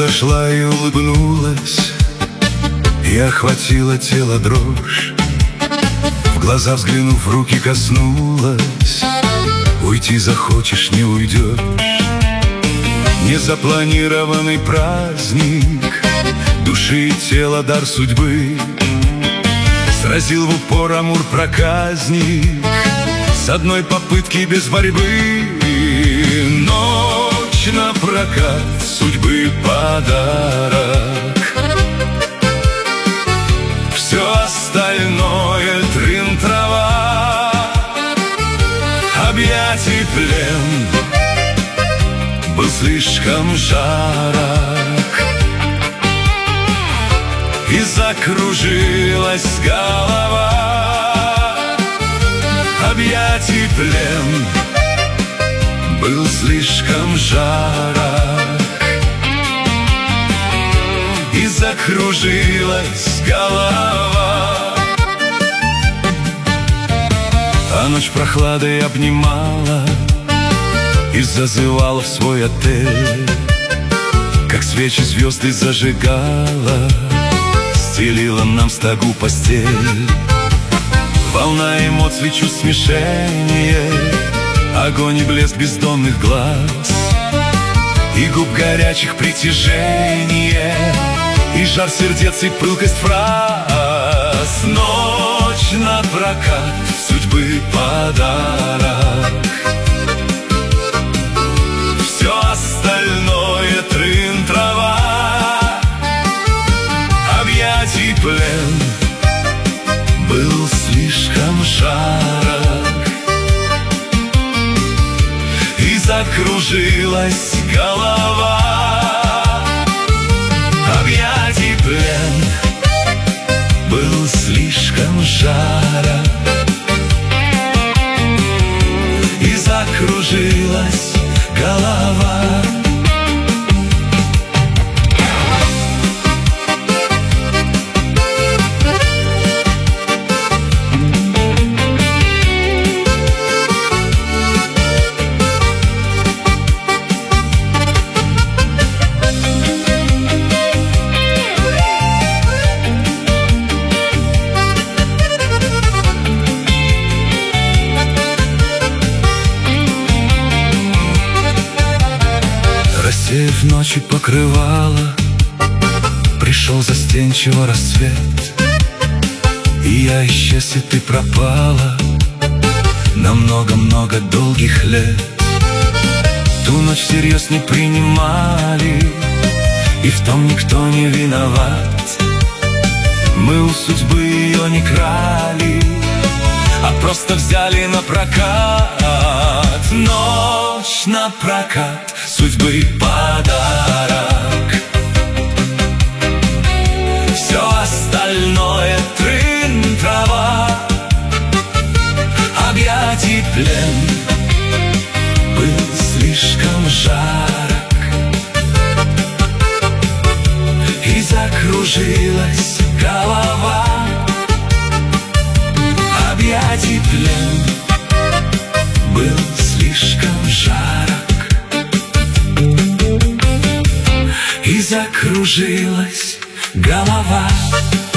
подошла и улыбнулась, и охватила тело дрожь. В глаза взглянув, руки коснулась. Уйти захочешь, не уйдешь. Незапланированный праздник души и тела, дар судьбы. Сразил в упор амур-проказник с одной попытки без борьбы. Ночь напрокат, судьбы подарок. Все остальное трын-трава, объятий плен был слишком жарок, и закружилась голова. Объятий плен был слишком жарок, и закружилась голова. А ночь прохладой обнимала и зазывала в свой отель, как свечи звезды зажигала, стелила нам в стогу постель. Волна эмоций, чувств, смешение, огонь и блеск бездонных глаз, и губ горячих притяжение, и жар сердец, и пылкость фраз. Ночь напрокат, судьбы подарок. Все остальное трын-трава, объятий плен был слишком жарок, и закружилась голова. Объятий плен был слишком жарок, и закружилась голова. В ночи покрывала, пришел застенчиво рассвет, и я исчез, и ты пропала на много-много долгих лет. Ту ночь всерьез не принимали, и в том никто не виноват. Мы у судьбы ее не крали, а просто взяли на прокат. Ночь напрокат, судьбы подарок. Все остальное трын-трава, объятий плен был слишком жарок, и закружилась голова. Объятий плен был слишком жарок, и закружилась голова.